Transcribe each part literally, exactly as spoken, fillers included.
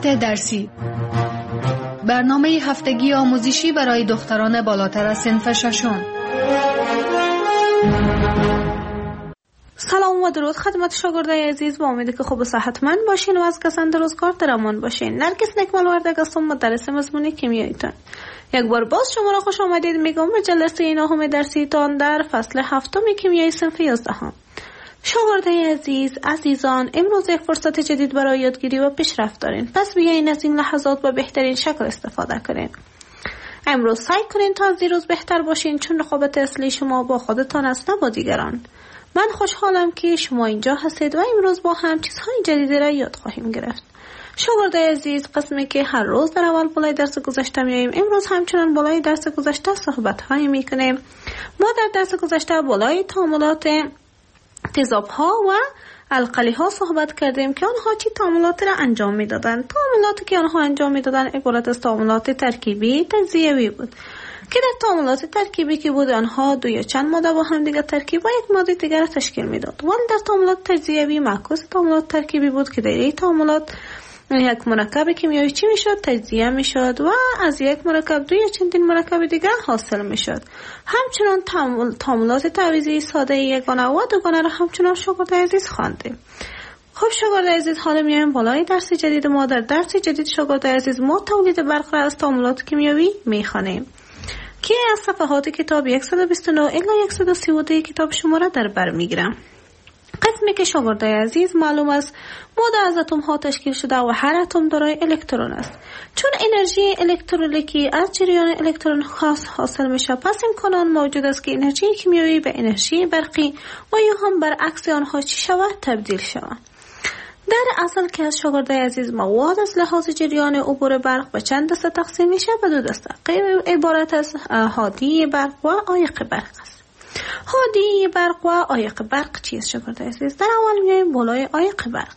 تعاملات درسی، برنامه هفتگی آموزشی برای دختران بالاتر از صنف ششم. سلام و درود خدمت شاگردای عزیز، با امیدی که خوب و صحتمند باشین و از کسان روزگار در امان باشین. نرگس نکمل وردگ هستم، مدرس مضمون کیمیاییتان. یک بار باز شما را خوش آمدید میگم به جلسه نهم درسیتان در فصل هفتم کیمیای صنف یازدهم. شاگردای عزیز، عزیزان، امروز یک فرصت جدید برای یادگیری و پیشرفت دارین. پس بیاین از این لحظات به بهترین شکل استفاده کنین. امروز سعی کنین تا از روز بهتر باشین، چون رقابت اصلی شما با خودتان است نه با دیگران. من خوشحالم که شما اینجا هستید و امروز با هم چیزهای جدیدی را یاد خواهیم گرفت. شاگردای عزیز، قسمی که هر روز در اول بالای درس گذشته میاییم، امروز همچنان بالای درس گذشته صحبت‌هایی میکنیم. ما در درس گذشته بالای تعاملات تضادها و القلی ها صحبت کردیم که آنها چی تعاملاتی را انجام میدادند. تعاملاتی که آنها انجام میدادند عبارت از تعاملات ترکیبی تجزیوی بود که در تعاملات ترکیبی که بود آنها دو یا چند ماده با هم دیگر ترکیب و یک ماده دیگر را تشکیل میداد. ولی در تعاملات تجزیوی معکوس تعاملات ترکیبی بود که در این تعاملات یک مرکب کیمیایی چی میشد؟ تجزیه میشد و از یک مرکب دو یا چندین مرکب دیگر حاصل میشد. همچنان تعاملات تعویضی ساده یگانه و دوگانه را همچنان شاگرد عزیز خواندیم. خب شاگرد عزیز، حالا میایم بالای درس جدید ما. در درس جدید شاگرد عزیز ما تولید برق را از تعاملات کیمیایی میخوانیم که از صفحات کتاب صد و بیست و نه الی صد و سی و دو کتاب شما را در بر میگیرم. قسمی که شاگردای عزیز معلوم است ماده از اتم ها تشکیل شده و هر اتم دارای الکترون است. چون انرژی الکترولیکی از جریان الکترون خاص حاصل میشه، پس امکان موجود است که انرژی کیمیایی به انرژی برقی و یا هم برعکس آنها چی شود؟ تبدیل شود. در اصل که از شاگردای عزیز مواد از لحاظ جریان عبور برق به چند دسته تقسیم میشه؟ به دو دسته. عبارت از حادی برق و عایق برق است. حادی برق و عایق برق چیست شاگرد عزیز؟ در اول میایم بالای عایق برق.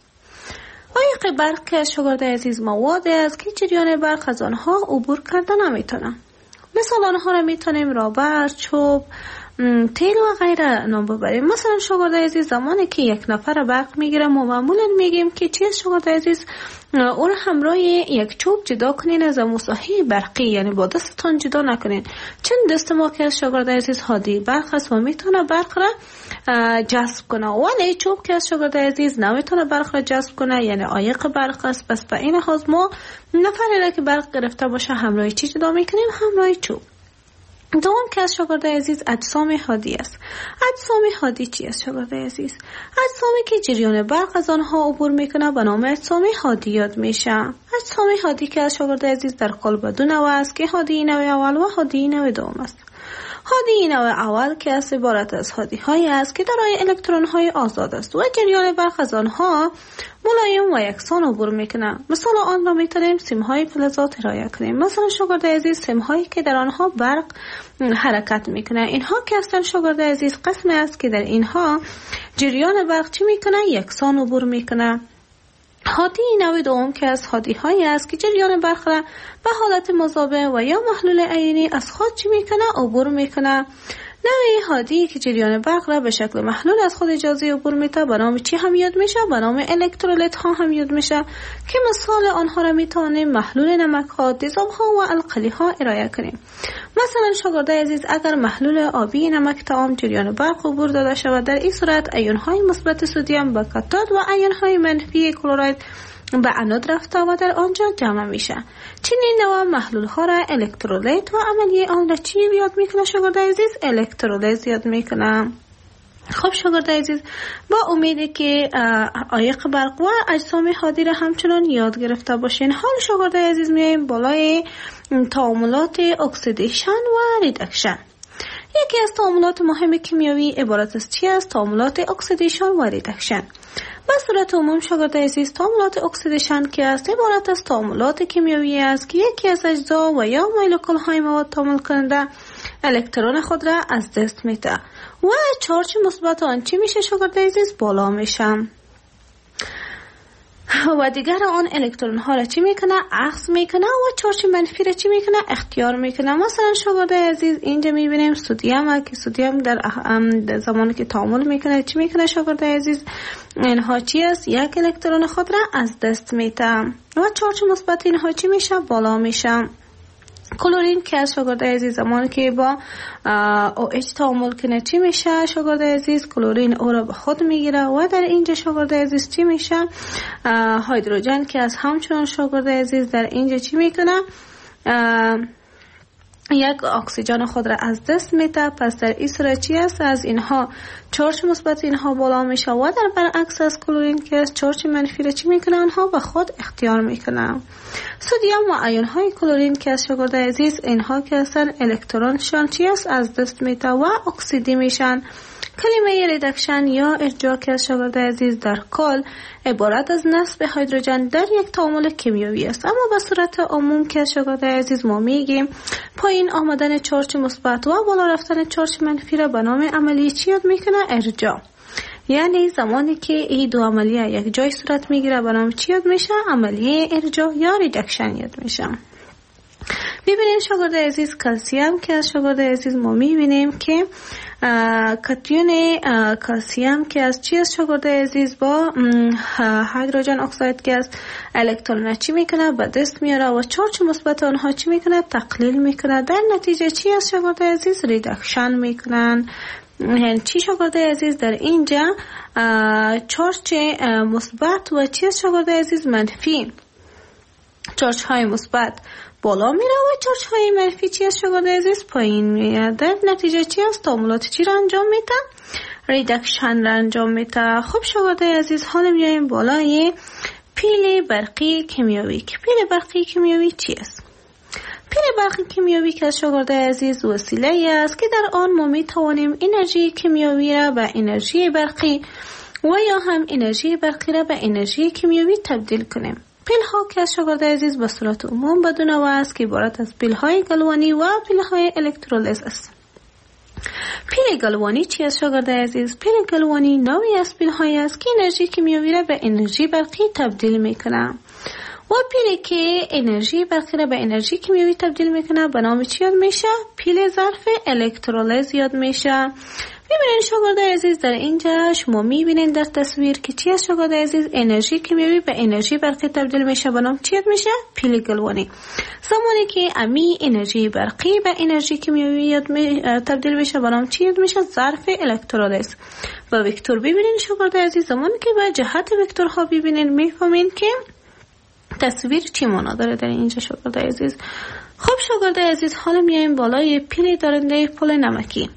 عایق برق که شاگرد عزیز مواد است که جریان برق از آنها عبور کرده نمیتونه. مثال آنها را میتونیم رابر، چوب، تیل و غیره نام ببریم. مثلا شاگرد عزیز زمانی که یک نفر برق میگیره ما معمولا میگیم که چیز شاگرد عزیز اون همراه یک چوب جدا کنین از موساهی برقی، یعنی با دستتان جدا نکنین، چون دست ما که از شاگرد عزیز حادی برق است و میتونه برق را جذب کنه، ولی چوب که از شاگرد عزیز نمیتونه برق را جذب کنه، یعنی عایق برق است. پس به این لحاظ ما نفری را که برق گرفته باشه همراه چی جدا میکنیم؟ همراه چوب. دوم که از شاگرد عزیز اجسام حادی است. اجسام حادی چی است شاگرد عزیز؟ اجسامی که جریان برق از آنها عبور میکنه به نام اجسام حادی یاد میشه. اجسام حادی که از شاگرد عزیز در قالب دو نوع است که حادی نوع اول و حادی نوع دوم است. حادی نوع اول که از عبارت از حادی هایی است که دارای الکترون های آزاد است و جریان برق از آنها ملایم و یکسان عبور میکنه. مثال آن را میتونیم سیم های فلزات ارائه کنیم. مثلا شاگرد عزیز سیم هایی که در آنها برق حرکت میکنه، اینها که هستن شاگرد عزیز قسمی است که در اینها جریان برق چی میکنه؟ یکسان عبور میکنه. حادی نوع دوم که از حادی هایی است که جریان برق را به حالت مذابه و یا محلول عینی از خود چی میکنه؟ عبور میکنه. نوع حادی که جریان برق را به شکل محلول از خود اجازه عبور میده به نام چی هم یاد میشه؟ به نام الکترولیت ها هم یاد میشه که مثال آنها را میتونیم محلول نمک ها، تیزاب ها و القلی ها ارائه کنیم. مثلا شاگرد عزیز اگر محلول آبی نمک طعام جریان برق عبور داده شود، در این صورت ایون های مثبت سدیم به کاتود و ایون های منفی کلراید به انود رفته و در آنجا جمع میشه. چنین نوع محلول ها را الکترولیت و عملیه آن را چی یاد میکنه شاگرد عزیز؟ الکترولیز یاد میکنه. خب شاگرد عزیز، با امیدی که عایق برق و اجسام حادی را همچنان یاد گرفته باشین. حال شاگرد عزیز میایم بالای تعاملات اکسیدیشن و ریدکشن. یکی از تعاملات مهم کیمیایی عبارت از چی است؟ تعاملات اکسیدیشن و ریدکشن. به صورت عموم شاگرد عزیز تعاملات اکسیدیشن که است عبارت از تعاملات کیمیایی است که یکی از اجزا و یا مولکول های مواد تعامل کننده الکترون خود را از دست میده و چارج مثبت آن چی میشه شاگرد عزیز؟ بالا میشه. و دیگر آن الکترون ها را چی میکنه؟ اخذ میکنه و چارج منفی را چی میکنه؟ اختیار میکنه. مثلا شاگرد عزیز اینجا میبینیم سدیم که سدیم در, در زمانی که تعامل میکنه چی میکنه شاگرد عزیز؟ اینها چی است؟ یک الکترون خود را از دست میده و چارج مثبت اینها چی میشه؟ بالا میشه. کلورین که از شاگرد عزیز زمانی که با او اچ تعامل کنه چی میشه شاگرد عزیز؟ کلورین او را به خود میگیره و در اینجا شاگرد عزیز چی میشه؟ هیدروژن که از همچنان شاگرد عزیز در اینجا چی میکنه؟ یک اکسیژن خود را از دست میده. پس در این صورت چی است؟ از اینها چارج مثبت اینها بالا میشه و در برعکس از کلورین که از چارج منفی را چی میکنه؟ آنها به خود اختیار میکنه. سدیم و آیون های کلورین که از شاگرد عزیز اینها که هستن الکترونشان چی است؟ از دست میده و اکسیدی میشن. کلمه ریدکشن یا ارجاع که از شاگرد عزیز در کل عبارت از نصب هیدروژن در یک تعامل کیمیایی است، اما به صورت عموم که از شاگرد عزیز ما میگیم پایین آمدن چارج مثبت و بالا رفتن چارج منفی را به نام عملیه چی یاد میکنه؟ ارجاع. یعنی زمانی که این دو عملیه یک جای صورت میگیره به نام چی یاد میشه؟ عملیه ارجاع یا ریدکشن یاد میشه. ببینیم شاگرد عزیز کلسیم که از شاگرد عزیز ما میبینیم که کاتیون کلسیم که از چی از شاگرد عزیز با هیدروژن اکساید که از الکترون چی میکنه؟ به دست میاره و چارج مثبت آنها چی میکنه؟ تقلیل میکنه. در نتیجه چی از شاگرد عزیز؟ ریدکشن میکنن. یعنی چی شاگرد عزیز در اینجا چارج مثبت و چی از شاگرد عزیز؟ منفی. چارج های مثبت بالا میره و چارج های منفی چی از شاگرد عزیز؟ پایین میره. در نتیجه چی از تعاملات چی را انجام میده؟ ریدکشن را انجام میده. خب شاگرد عزیز حالا میایم بالای پیل برقی کیمیایی. که پیل برقی کیمیایی چی است؟ پیل برقی کیمیایی که از شاگرد عزیز وسیله است که در آن ما میتوانیم انرژی کیمیایی را به انرژی برقی و یا هم انرژی برقی را به انرژی کیمیایی تبدیل کنیم. پیل ها که از شاگرد عزیز به صورت عموم به دو نوع است که عبارت از پیل های گلوانی و پیل های الکترولیز است. پیل گلوانی چی از شاگرد عزیز؟ پیل گلوانی نوعی از پیل های است که انرژی کیمیایی را به انرژی برقی تبدیل میکنه و پیلی که انرژی برقی را به انرژی کیمیایی تبدیل میکنه به نام چی یاد میشه؟ پیل ظرف الکترولیز یاد میشه. میبینین شاگرد عزیز در اینجا شما میبینین در تصویر که چی از شاگرد عزیز؟ انرژی کیمیایی به انرژی برقی تبدیل میشه به نام چی یاد میشه؟ پیل گلوانی. زمانی که امی انرژی برقی به انرژی کیمیایی تبدیل میشه به نام چی یاد میشه؟ ظرف الکترولیز. و وکتور ببینین شاگرد عزیز زمانی که به جهت وکتورها ببینین میفهمین که تصویر چی معنا داره در اینجا شاگرد عزیز. خب شاگرد عزیز حالا میایم بالای پیل دارنده پل نمکی.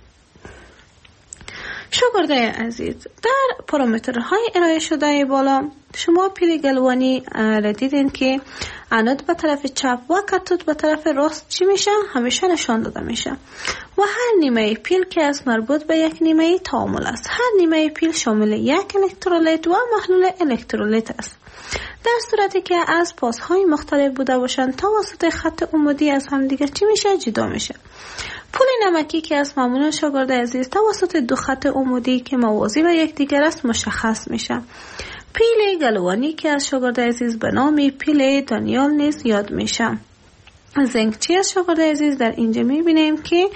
شاگرد عزیز در پارامترهای ارائه شده بالا شما پیل گلوانی را دیدین که انود به طرف چپ و کاتود به طرف راست چی میشه؟ همیشه نشان داده میشه و هر نیمه پیل که از مربوط به یک نیمه تعامل است. هر نیمه پیل شامل یک الکترولیت و محلول الکترولیت است. در صورتی که از پاسهای مختلف بوده باشند توسط خط عمودی از هم دیگر چی میشه؟ جدا میشه. پل نمکی که از معمولا شاگرد عزیز توسط دو خط عمودی که موازی و یکدیگر است مشخص میشه. پیل گلوانی که از شاگرد عزیز به نام پیل دانیال نیز یاد میشه. زنک چی از شاگرد عزیز در اینجا میبینیم که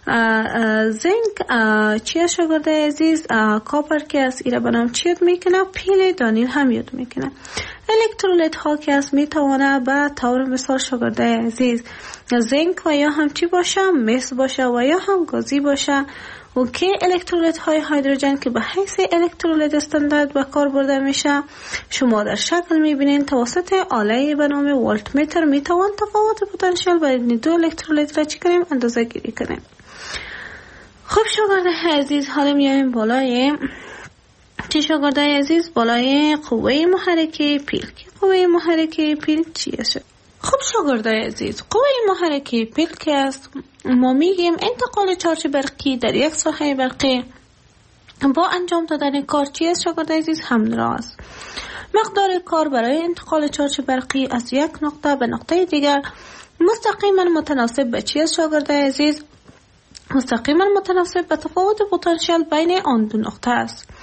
زنک چی از شاگرد عزیز؟ کاپر که از ایره به نام چی یاد میکنه؟ پیل دانیل هم یاد میکنه. الکترولیت ها که از میتوانه به طور مثال شاگرد عزیز زنک و یا هم چی باشه؟ مس باشه و یا هم گازی باشه. و که الکترولیت های هیدروژن که به حیث الکترولیت استاندارد به کار برده میشه شما در شکل میبینین توسط آله به نام ولت متر میتوان تفاوت پتانسیل بین دو الکترولیت را چی کنیم؟ اندازه گیری کنیم. خب شاگرد عزیز حالا میایم بالای چی شاگرد عزیز؟ بالای قوه محرکه پیل. که قوه محرکه پیل چی است؟ خب شاگرد عزیز قوه محرکه پیل که است ما میگیم انتقال چارج برقی در یک ساحه برقی با انجام دادن کار چی است شاگرد عزیز؟ همراه است. مقدار کار برای انتقال چارج برقی از یک نقطه به نقطه دیگر مستقیما متناسب به چی است شاگرد عزیز؟ مستقیما متناسب به تفاوت پتانسیل بین آن دو نقطه است.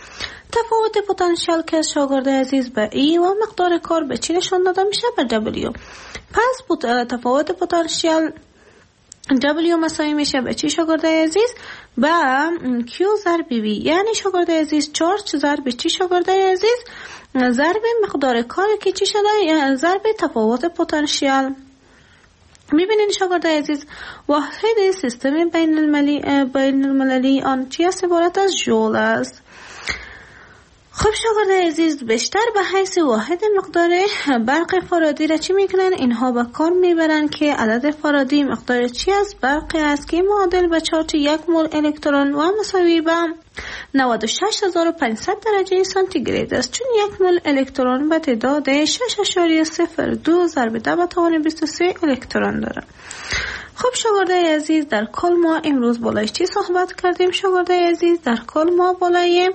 تفاوت پتانسیل که از شاگرد عزیز به ای و مقدار کار به چی نشان داده میشه؟ به دبلیو. پس تفاوت پتانسیل دبلیو مساوی میشه به چی شاگرد عزیز؟ به کیو ضرب وی، یعنی شاگرد عزیز چارج ضرب چی شاگرد عزیز؟ ضرب مقدار کار که چی شده؟ ضرب تفاوت پتانسیل. میبینید شاگرد عزیز واحد سیستم بین المللی بین المللی آن چی است؟ عبارت از ژول است. خب شاگرد عزیز بیشتر به حیث واحد مقدار برق فارادی را چی میکنن؟ اینها به کار میبرن که عدد فارادی مقدار چی است؟ برقی است که معادل به چارج یک مول الکترون و مساوی به نود و شش هزار و پانصد درجه سانتیگراد است، چون یک مول الکترون به تعداد شش اشاریه صفر دو ضرب ده به توان بیست و سه الکترون داره. خب شاگرد عزیز در کل ما امروز بالای چی صحبت کردیم؟ شاگرد عزیز در کل ما بالای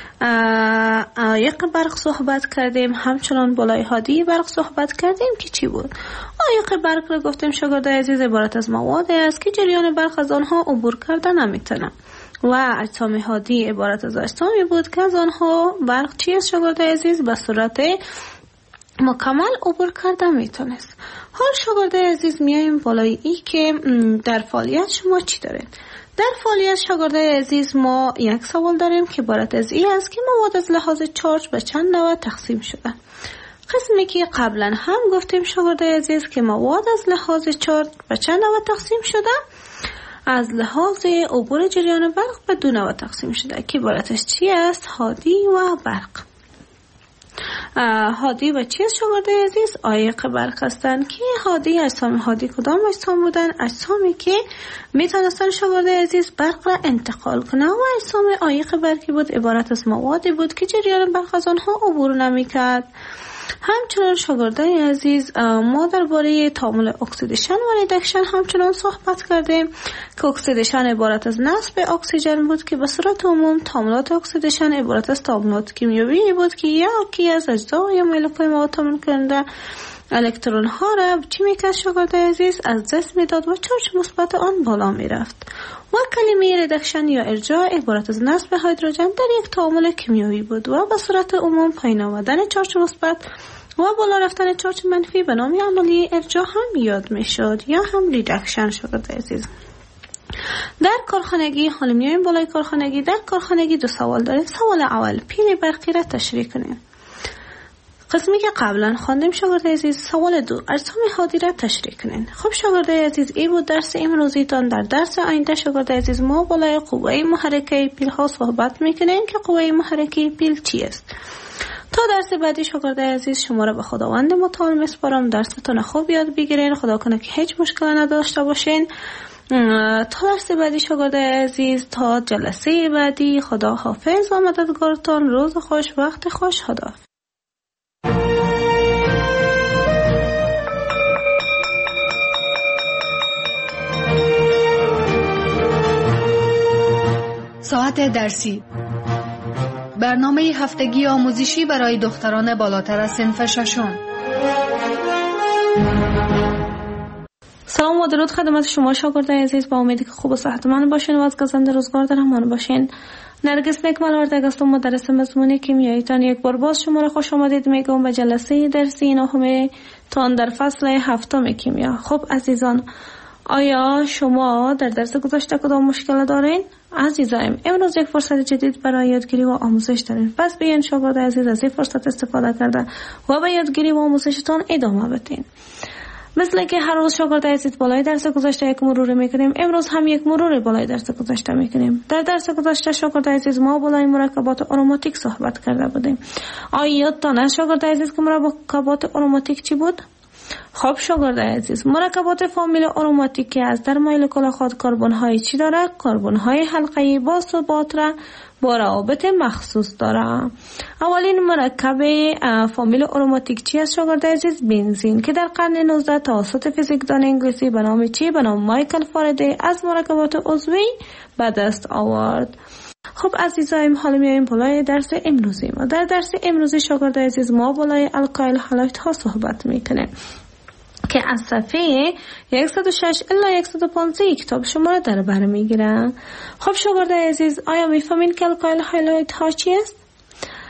عایق برق صحبت کردیم، همچنان بالای حادی برق صحبت کردیم که چی بود؟ عایق برق را گفتیم شاگرد عزیز عبارت از مواد است که جریان برق از آنها عبور کرده نمیتونه، و اجسام حادی عبارت از اجسامی بود که از آنها برق چی است شاگرد عزیز؟ به صورت مکمل عبور کرده میتونست. حال شاگرد عزیز میایم بالای ای که در فعالیت شما چی دارید؟ در فعالیت شاگرد عزیز ما یک سوال داریم که عبارت از این است که مواد از لحاظ چارج به چند نوع تقسیم شده. قسمی که قبلا هم گفتیم شاگرد عزیز که مواد از لحاظ چارج به چند نوع تقسیم شده، از لحاظ عبور جریان برق به دو نوع تقسیم شده که عبارتش چی است؟ حادی و برق. حادی و چی است شاگرد عزیز؟ عایق برق هستند که حادی اجسام حادی کدام اجسام بودن؟ اجسامی که میتونستن شاگرد عزیز برق را انتقال کنه، و اجسام عایق برقی بود عبارت از موادی بود که جریان برق از آنها عبور نمیکرد. همچنان شاگرد عزیز ما درباره تعامل اکسیدیشن و ریدکشن همچنان صحبت کردیم که اکسیدیشن عبارت از نصب اکسیژن بود که به صورت عموم تعاملات اکسیدیشن عبارت از تعاملات کیمیایی بود که یکی از اجزا یا مولکول مواد تعامل کننده الکترون ها را چی میکرد شاگرد عزیز؟ از دست میداد و چارج مثبت آن بالا میرفت. و کلمه ریدکشن یا ارجاع عبارت از نصب هیدروژن در یک تعامل کیمیایی بود و به صورت عموم پایین آمدن چارج مثبت و بالا رفتن چارج منفی به نام عملی ارجاع هم یاد میشد یا هم ریدکشن شاگرد عزیز. در کارخانگی، حالا میایم بالای کارخانگی. در کارخانگی دو سوال داریم. سوال اول، پیل برقی را تشریح کنیم. قسمی که قبلا خواندیم شاگرد عزیز. سوال دو، اجسام حادی را تشریح کنین. خب شاگرد عزیز این بود درس امروزیتان. در درس آینده شاگرد عزیز ما بالای قوه محرکه پیل ها صحبت میکنیم که قوه محرکه پیل چی است. تا درس بعدی شاگرد عزیز شما را به خداوند متعال میسپارم. درستان خوب یاد بگیرین، خدا کنه که هیچ مشکل نداشته باشین. تا درس بعدی شاگرد عزیز، تا جلسه بعدی، خدا حافظ و مددگارتان. روز خوش، وقت خوش. خدا. ساعت درسی، برنامه هفتگی آموزشی برای دختران بالاتر از صنف ششم. سلام و درود خدمت شما شاگرد عزیز، با امیدی که خوب و صحتمند باشین و از گزنده روزگار در امان باشین. نرگس نکمل وردگ هستم، مدرس مضمون کیمیاییتان. یک بار باز شما را خوش آمدید میگم به جلسه درسی نهم تان در فصل هفتم کیمیا. خب عزیزان، آیا شما در درس گذشته کدام مشکل دارین؟ عزیزایم، امروز یک فرصت جدید برای یادگیری و آموزش دارین. پس بیاین شاگرد عزیز از این فرصت استفاده کرده و به یادگیری و آموزشتان ادامه بدین. مثل که هر روز شاگرد عزیز بالای درس گذشته یک مرور میکنیم، امروز هم یک مرور بالای درس گذشته میکنیم. در درس گذشته شاگرد عزیز ما بالای مرکبات آروماتیک صحبت کرده بودیم. آیا یادتان شاگرد عزیز که مرکبات آروماتیک چی بود؟ خب شاگرد عزیز، مرکبات فامیل آروماتیک که از در مولکول خود کربن های چی داره؟ کربن های حلقه‌ای با ثبات را با روابط مخصوص داره. اولین مرکب فامیل آروماتیک چی است شاگرد عزیز؟ بنزین، که در قرن نوزده توسط فیزیکدان انگلیسی به نام چی؟ به نام مایکل فارادی از مرکبات عضوی به دست آورد. خب عزیزایم، حالا میایم بالای درس امروزی ما. در درس امروزی شاگرد عزیز ما بالای الکایل هالایت ها صحبت میکنه که از صفحه صد و شش الی صد و پانزده کتاب شما را در بر میگیرن. خب شاگرد عزیز، آیا میفهمین که الکایل هالایت ها چی است؟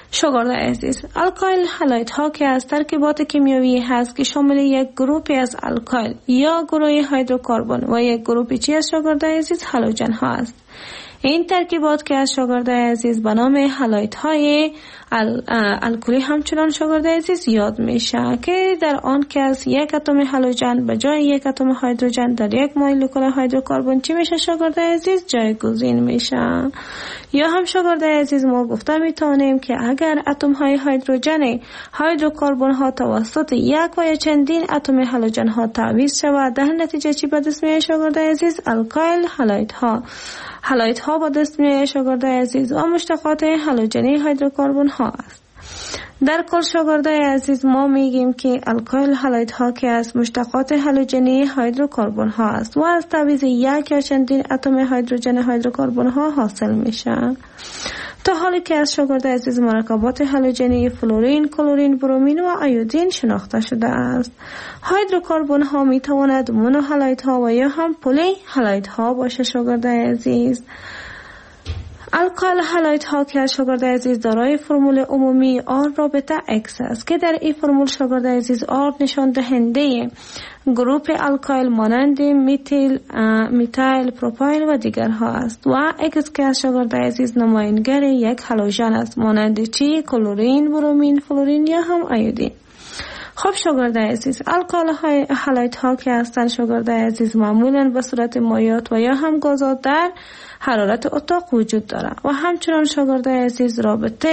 شاگرد عزیز، الکایل هالایت ها که از ترکیبات کیمیایی هست که شامل یک گروهی از الکایل یا گروه هیدروکربن و یک گروه چی از شاگرد عزیز هالوژن ها است. این ترکیبات که از شاگرد عزیز به نام هالایت های الکلی همچنان شاگرد عزیز یاد میشه که در آن که از یک اتم هالوژن به جای یک اتم هیدروژن در یک مولکول هیدروکربن چی میشه شاگرد عزیز جایگزین میشه. یا هم شاگرد عزیز ما گفته میتونیم که اگر اتم های هیدروژن هیدروکربن ها توسط یک و یا چندین اتم هالوژن ها تعویض شود، در نتیجه چی به دست میاد شاگرد عزیز؟ الکایل هالایت ها. هالایت ها با دست میاد شاگرد عزیز و مشتقات هالوژنی هیدروکربن ها است. در کل شاگرد عزیز ما میگیم که الکایل هالایت ها که از مشتقات هالوژنی هیدروکربن ها است و از تعویض یک یا چندین اتم هیدروژن هیدروکربن ها حاصل میشن. تا حالی که از شاگرد عزیز مرکبات هالوژنی فلورین، کلورین، برومین و ایودین شناخته شده است. هیدروکربن ها می تواند مونو هالایت ها و یا هم پلی هالایت ها باشه شاگرد عزیز. الکایل هالایت ها که از شاگرد عزیز دارای فرمول عمومی آر رابطه اکس است که در این فرمول شاگرد عزیز آر نشان دهنده گروپ الکایل مانند میتیل، میتایل، پروپایل و دیگرها است و اکس که از شاگرد عزیز نماینگر یک هالوژن است مانند چی؟ کلورین، برومین، فلورین یا هم ایودین. خب شاگرد عزیز، الکایل هالایت ها که هستند شاگرد عزیز معمولا به صورت مایعات و یا هم گازات در حرارت اتاق وجود دارد و همچنان شاگرد عزیز رابطه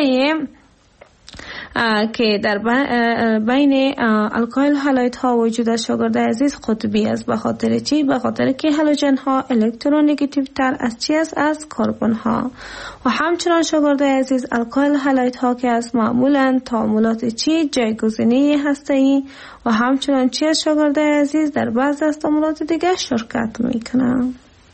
که در بین الکایل هالایت ها وجود است شاگرد عزیز قطبی است. به خاطر چی؟ به خاطر که هالوژن ها الکترونگاتیو تر از چی است؟ از کربن ها. و همچنان شاگرد عزیز الکایل هالایت ها که از معمولا تعاملات چی؟ جایگزینی هسته‌ای و همچنان چی است شاگرد عزیز؟ در بعض از تعاملات دیگه شرکت میکنند.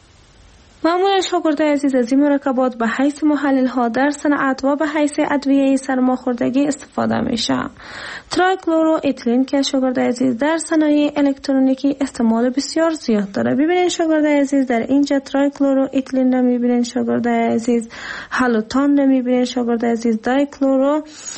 معمولا شاگرد عزیز از این مرکبات به حیث محلل ها در صنعت و به حیث ادویه سرماخوردگی استفاده میشه. ترایکلورو اتیلین که شاگرد عزیز در صنایع الکترونیکی استعمال بسیار زیاد داره. ببینید شاگرد عزیز در اینجا ترایکلورو اتیلین رو میبینید شاگرد عزیز، هالوتان رو میبینید شاگرد عزیز، دایکلورو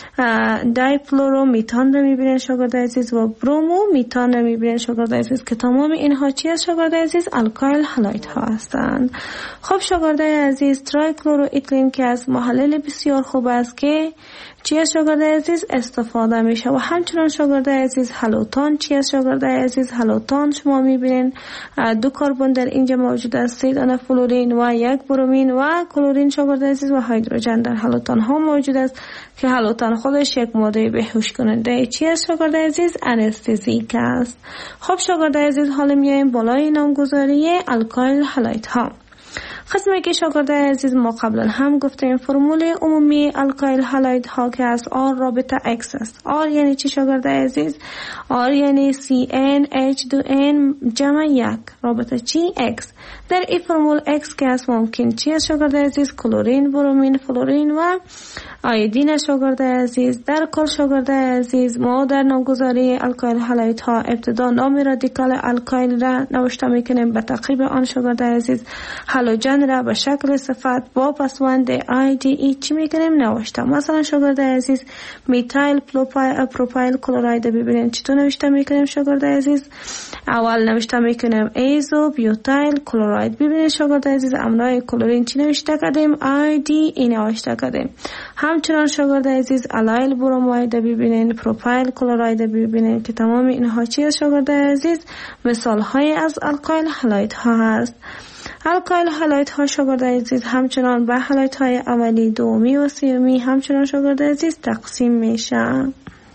دایفلورو میتان رو میبینید شاگرد عزیز و برومو میتان رو میبینید شاگرد عزیز که تمام اینها چی است شاگرد عزیز؟ الکایل هالایت ها هستند. خب شاگرد عزیز ترایکلورو اتیلین که از محلل بسیار خوب است که چی از شاگرد عزیز استفاده میشه و همچنان شاگرد عزیز هالوتان چی از شاگرد عزیز؟ هالوتان شما میبینین دو کربن در اینجا موجود است، سه دانه فلورین و یک برومین و کلورین شاگرد عزیز و هیدروژن در هالوتان ها موجود است که هالوتان خودش یک ماده بیهوش کننده چی از شاگرد عزیز؟ انستزیک است. خب شاگرد عزیز حالا میایم بالای نامگذاری الکایل هالایت ها. قسمی که شاگرد عزیز ما قبلا هم گفتیم فرمول عمومی الکایل هالایت ها که از آر رابطه اکس است. آر یعنی چی شاگرد عزیز؟ آر یعنی سی ان اچ دو ان جمع یک رابطه چی؟ اکس. در این فرمول اکس که از ممکن چی از شاگرد عزیز؟ کلورین، برومین، فلورین و ایودین شاگرد عزیز. در کل شاگرد عزیز ما در نامگذاری الکایل هالایت ها ابتدا نام رادیکال الکایل را نوشته میکنیم، به تعقیب آن شاگرد عزیز هالوژن را به شکل صفت با پسوند آی دی ای چی میکنیم؟ نوشته. مثلا شاگرد عزیز میتایل پروپایل کلوراید ببینید چطور نوشته میکنیم شاگرد عزیز؟ اول نوشته میکنیم ایزو بیوتایل کلوراید. ببینید شاگرد عزیز املاح کلورین چی نوشته کردیم؟ آی دی ای نوشته کردیم. همچنان شاگرد عزیز الایل بروماید ببینید، پروپایل کلوراید ببینید که تمام اینها چی است شاگرد عزیز؟ مثال های از الکایل هالایت ها هست. الکایل هالایت ها شاگرد عزیز همچنان به هالایت های اولی، دومی و سومی همچنان شاگرد عزیز تقسیم میشن.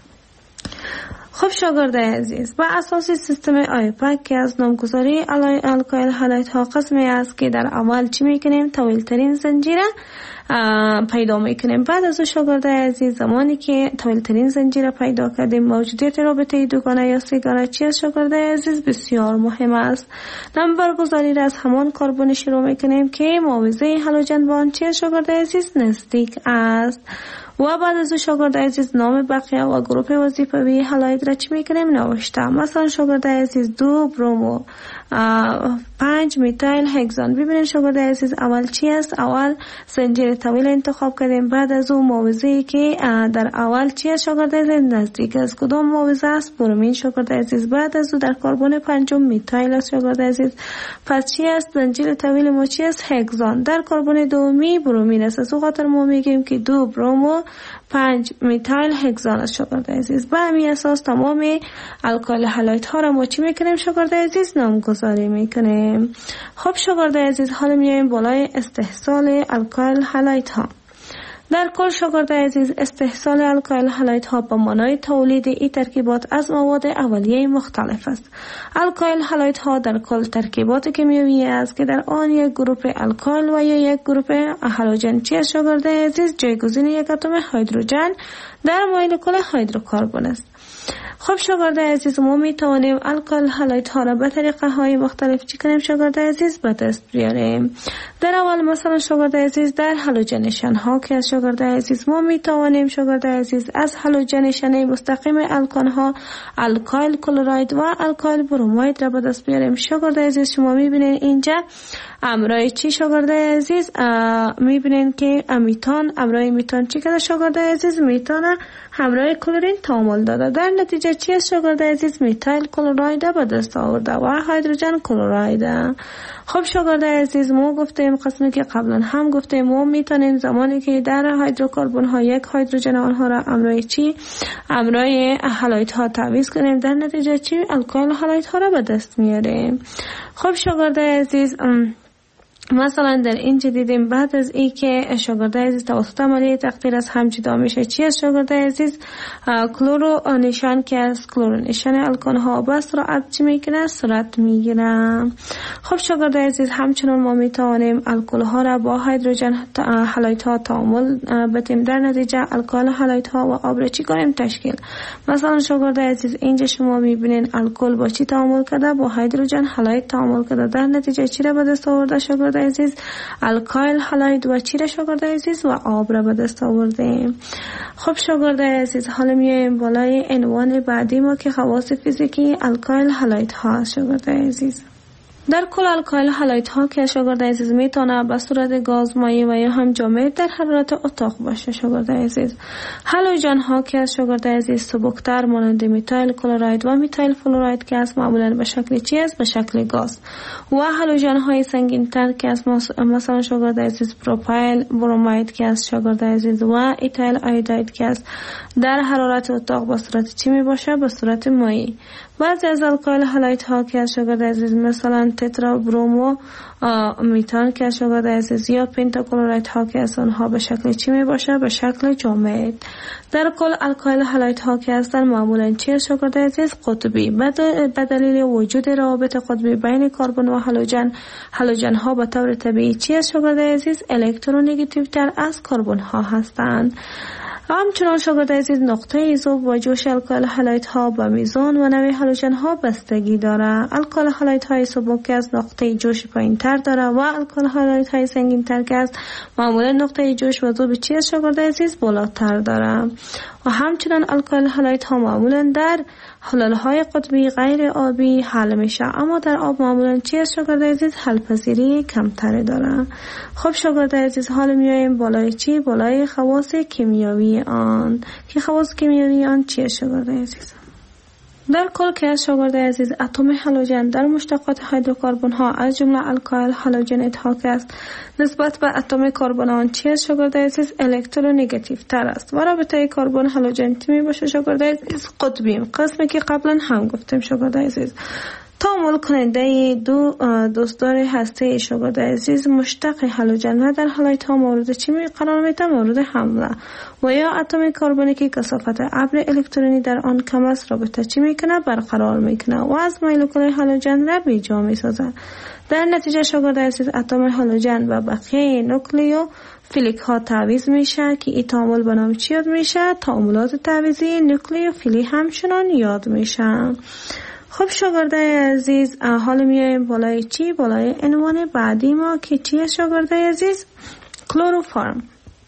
خب شاگرد عزیز با اساس سیستم آیپک که از نامگذاری الکایل هالایت ها قسمی است که در اول چی میکنیم؟ طویل ترین زنجیر پیدا میکنیم. بعد از شاگرد عزیز زمانی که طویل ترین زنجیر پیدا کردیم موجودیت رابطه دوگانه یا سه‌گانه چی است شاگرد عزیز؟ بسیار مهم است. نمبر گذاری را از همان کربن شروع میکنیم که معاوضه هالوژن با آن چی است شاگرد عزیز؟ نزدیک است. و بعد از شاگرد عزیز نام بقیه و گروه وظیفوی هالایت برومید را چی میکنیم نوشته. مثلا شاگرد عزیز دو برومو پنج میتایل هگزان. ببینید شاگرد عزیز اول چی است؟ اول زنجیر طویل انتخاب کردیم، بعد از اون موضعی که در اول چی است شاگرد عزیز؟ نزدیک از کدام موضع است؟ برومین شاگرد عزیز. بعد از اون در کربن پنجم میتایل است شاگرد عزیز. پس چی است؟ زنجیر طویل ما چی است؟ هگزان. در کربن دومی برومین است. از اون خاطر ما میگیم که دو برومو پنج میتایل هگزان است شاگرد عزیز. به همین اساس تمام الکل هالایت ها را ما چی میکنیم شاگرد عزیز؟ نامگذاری میکنیم. خب شاگرد عزیز حالا میایم بالای استحصال الکل هالایت ها. در کل شاگرد عزیز استحصال الکل هالایت ها به معنای تولید این ترکیبات از مواد اولیه مختلف است. الکل هالایت ها در کل ترکیبات کیمیایی است که در آن یک گروپ الکل و یا یک گروپ هالوژن چی است شاگرد عزیز؟ جایگزین یک اتم هیدروژن در مولکول هیدروکربن است. خب شاگرد عزیز ما می توانیم الکل هالایت ها را به طریقه های مختلف چی کنیم شاگرد عزیز؟ به دست بیاریم. در اول مثلا شاگرد عزیز در هالوژنشن ها که از شاگرد عزیز ما می توانیم شاگرد عزیز از هالوژنشن مستقیم الکن ها الکایل کلراید و الکایل بروماید را به دست بیاریم. شاگرد عزیز شما می بینید اینجا امرای چی شاگرد عزیز؟ می بینید که میتان امرای میتان چی کرده شاگرد عزیز؟ میتان همراه کلورین تعامل داده. در نتیجه چی است شاگرد عزیز؟ میتایل کلراید به دست آورده و هیدروژن کلراید. خب شاگرد عزیز ما گفتیم قسمی که قبلا هم گفتیم ما میتونیم زمانی که در هیدروکربن ها یک هیدروژن آنها را امرای چی؟ امرای هالایت ها تعویض کنیم. در نتیجه چی؟ الکل هالایت ها را به دست میاریم. خب شاگرد عزیز مثلا در اینجا دیدیم بعد از ای که شاگرد عزیز توسط عملیه تقطیر از هم جدا میشه چی است شاگرد عزیز؟ کلورو نشان که از کلورو نشان الکن ها به سرعت چی میکنه؟ سرعت میگیره. خب شاگرد عزیز همچنان ما میتوانیم الکل ها را با هیدروژن هالایت ها تعامل بدیم. در نتیجه الکل هالایت ها و آب را چی کنیم؟ تشکیل. مثلا شاگرد عزیز اینجا شما میبینین الکل با چی تعامل کرده؟ با هیدروژن هالایت تعامل کرده. در نتیجه چی را به دست آورده شاگرد عزیز؟ الکایل هالایت و چی را شاگرد عزیز؟ و آب را به دست آوردیم. خب شاگرد عزیز حالا میایم بالای عنوان بعدی ما که خواص فیزیکی الکایل هالایت ها شاگرد عزیز. در کل الکایل هالایت ها که شاگرد عزیز میتونه به صورت گاز، مایع و یا هم جامد در حرارت اتاق باشه شاگرد عزیز. هالوژن ها که شاگرد عزیز سبکتر مانند میتایل کلراید و میتایل فلوراید که است معمولا به شکل چی است؟ به شکل گاز. و هالوژن های سنگین تر که است مثلا شاگرد عزیز پروپایل بروماید که است شاگرد عزیز و ایتایل آیوداید که است در حرارت اتاق به صورت چی می باشه؟ به صورت مایع. بعضی از الکایل هالایت ها که شاگرد عزیز مثلا تترا برومو میتان که شاگرد عزیز یا پنتاکلوراید ها که از آنها به شکل چی می باشه؟ به شکل جامد. در کل الکایل هالایت ها که هستن معمولا چی شاگرد عزیز؟ قطبی. به دلیل وجود روابط قطبی بین کربن و هالوژن، هالوژن ها به طور طبیعی چی شاگرد عزیز؟ الکترونگاتیو تر از کربن ها هستند. همچنان شاگرد عزیز نقطه ایزوب و جوش الکل هالایت ها به میزان و نوع هالوژن ها بستگی داره. الکل هالایت های سبک از نقطه جوش پایین تر داره و الکل هالایت های سنگین تر که از معمولا نقطه جوش و ذوب چی از شاگرد عزیز؟ بالاتر داره. و همچنان الکل هالایت ها معمولا در حلل های قطبی غیر آبی حل میشه، اما در آب معمولا چی از شاگرد عزیز؟ حل پذیری کمتری داره. خب شاگرد عزیز حالا میایم بالای چی؟ بالای خواص کیمیایی آن که خواص کیمیایی آن چی شاگرد عزیز؟ در کل که از شاگرد عزیز اتم هالوژن در مشتقات هیدروکربن ها از جمله الکایل هالوژنیت ها که است نسبت به اتم کربن آن چی است شاگرد عزیز؟ الکترونگاتیو تر است و رابطه کربن هالوژن می باشه شاگرد عزیز؟ قطبی. قسمی که قبلا هم گفتیم شاگرد عزیز تعامل کننده دو دوستدار هسته شاگرد عزیز مشتق هالوژن و در هالایت ها مورد چی می قرار میده؟ مورد حمله. و یا اتم کربنی که کثافت ابر الکترونی در آن کم است رابطه چی میکنه؟ برقرار میکنه و از مولکول هالوژن را بیجا میسازه. در نتیجه شاگرد عزیز اتم هالوژن و بقیه نوکلیو فیلیک ها تعویض میشه که این تعامل به نام چی یاد میشه؟ تعاملات تعویضی نوکلیوفیلی همچنان یاد میشه. خب شاگرد عزیز حالا میایم بالای چی؟ بالای عنوان بعدی ما که چیه شاگرد عزیز؟ کلوروفارم.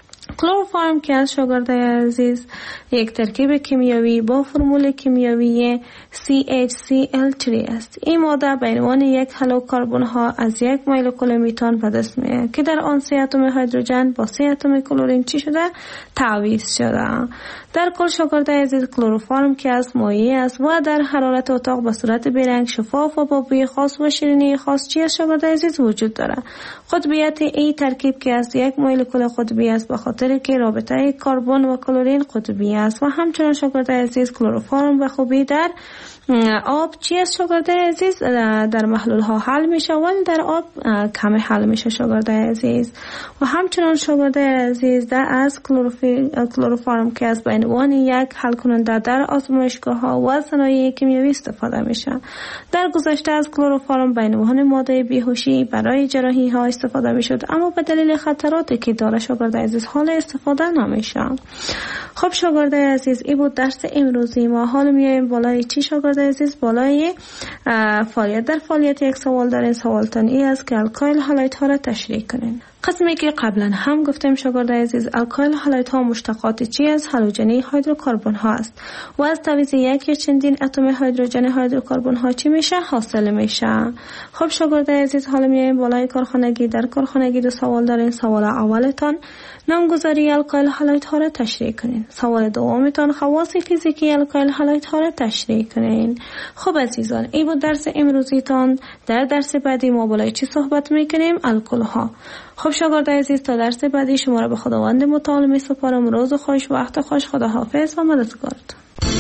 کلروفارم که از شاگردای عزیز یک ترکیب کیمیایی با فرمول کیمیایی سی اچ سی ال سه است. این ماده به عنوان یک هلو کربن ها از یک مولکول میتان به دست میاد که در آن سه اتم هیدروژن با سه اتم کلورین چی شده؟ تعویض شده. در کل شاگردای عزیز کلروفارم که از مایع است و در حرارت اتاق به صورت بیرنگ شفاف و با بوی خاص و شیرینی خاص چی از شاگردای عزیز وجود داره. قطبیت این ترکیب که از یک مولکول قطبی است به خاطر که رابطه کربن و کلورین قطبی است و همچنین شاگردای عزیز کلروفارم به خوبی در آب چی است شاگردای عزیز؟ در محلول ها حل میشه ولی در آب کم حل میشه شاگردای عزیز. و همچنان شاگردای عزیز در از کلروفارم که از به عنوان یک حل کننده در آزمایشگاه ها و صنایع کیمیایی استفاده میشه. در گذشته از کلروفارم به عنوان ماده بیهوشی برای جراحی ها استفاده میشد اما به دلیل خطراتی که داره شاگردای عزیز حال استفاده نمیشه. خب شاگردای عزیز این بود درس امروزی ما. حال میایم بالای چی شاگردای عزیز؟ بالای فعالیت. در فعالیت یک سوال دارین. سوالتان ای است که الکایل هالایت ها را تشریح کنین. قسمی که قبلا هم گفتیم شاگردای عزیز الکایل هالایت ها مشتقات چی از هالوژنی هیدروکربن ها است و از تعویض یک یا چندین اتم هیدروژن هیدروکربن ها چی میشه؟ حاصل میشه. خب شاگردای عزیز حالا میایم بالای کارخانگی. در کارخانگی دو سوال دارین. سوال اولتان نامگذاری الکایل هالایت ها را تشریح کنین. سوال دومتان خواص فیزیکی الکایل هالایت ها را تشریح کنین. خب عزیزان این بود درس امروزیتان. در درس بعدی ما بالای چی صحبت میکنیم؟ الکل ها. خب شاگردای عزیز تا درس بعدی شما را به خداوند متعال می سپارم. روز خوش، وقت خوش، خدا حافظ و مددگارتون.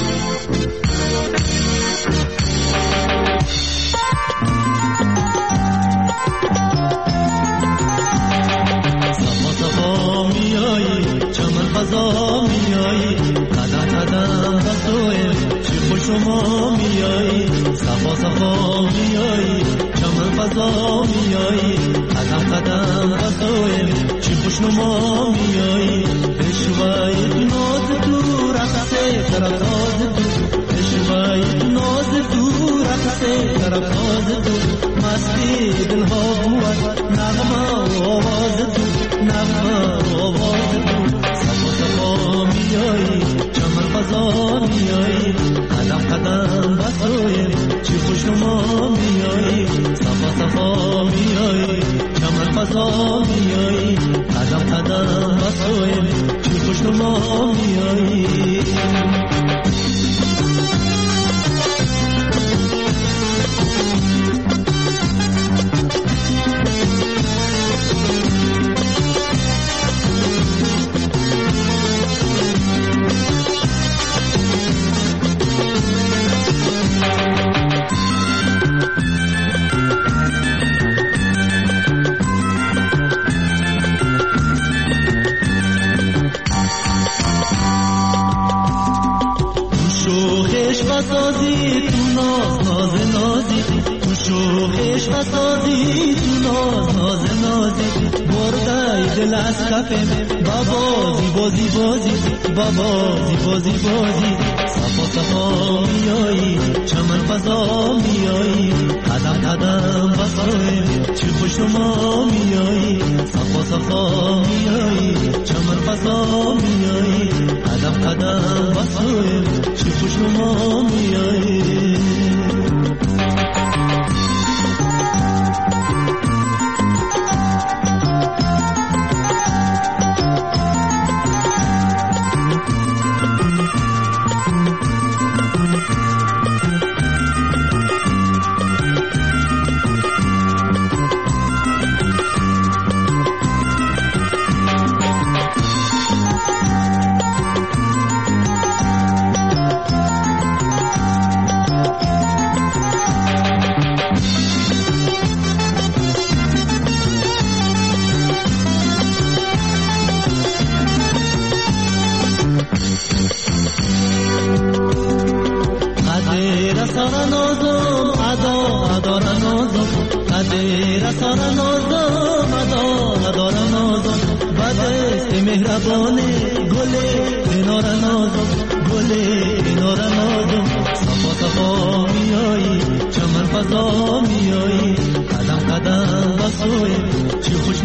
فضا میایی قدم قدم بسویم چی خوش ما میایی صفا صفا میایی چمن فضا میایی قدم قدم بسویم چی خوش ما میایی بشوای ناز تو رقصه طرف ناز تو بشوای ناز تو رقصه طرف ناز تو مستی دل ها بود نغمه آواز تو نغمه آواز تو میایی چمن فضا میایی قدم قدم بسویم چی خوش ما میایی صفا صفا میایی چمن فضا میایی قدم قدم بسویم چی خوش ما میایی سازی تو ناز ناز نازی تو شوخش و سازی تو ناز ناز نازی بردای دل از کفم بابازی بازی بازی بابازی بازی بازی صفا صفا میایی چمن فضا میایی قدم قدم بسویم چی خوش ما میایی صفا صفا میایی چمن فضا میایی قدم قدم بسویم چی خوش ما میایی چی خوش